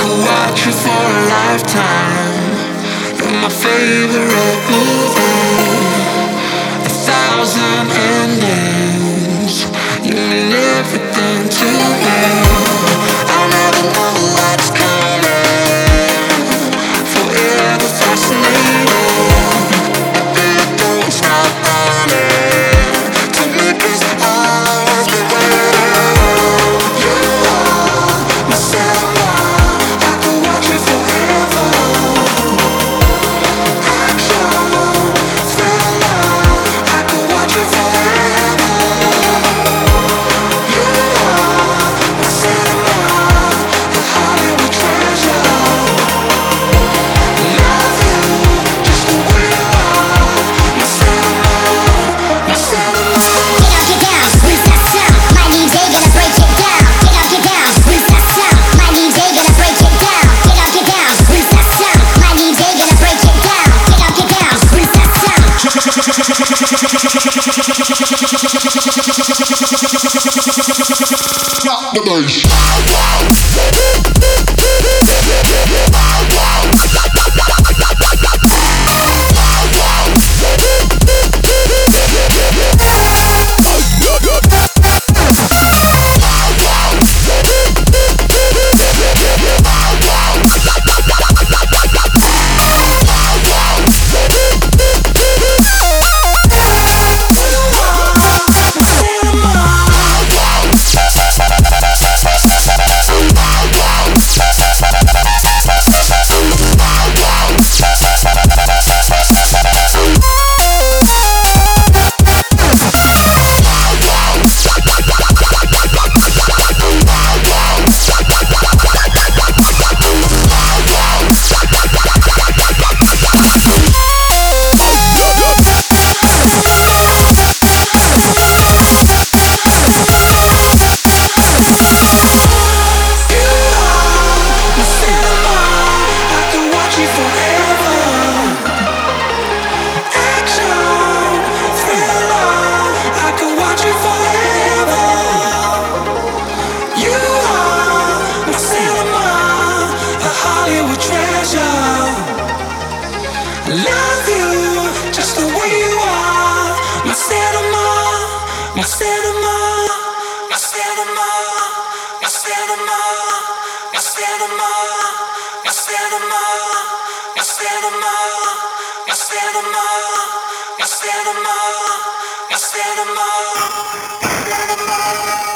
could watch you for a lifetime. You're my favorite movie. 1,000 endings. You mean everything to me. I'll never know what's coming. Forever fascinated. It don't stop running. To me, 'cause I've always been waiting. You are my cinema. I could watch you forever. Action, thriller. I could watch you forever. You are my cinema, the Hollywood treasure. Love you just the way you are. My cinema, my cinema. Get up, get down, who's that sound? My DJ gonna break it down. Get up, get down, who's that sound? My DJ gonna break it down. Get up, get down, who's that sound? My DJ gonna break it down. Get up, get down, who's that sound? Drop the bass. Love you just the way you are. My cinema, my cinema, my cinema, my cinema, my cinema, my cinema, my cinema, my cinema, my cinema, my cinema, my cinema.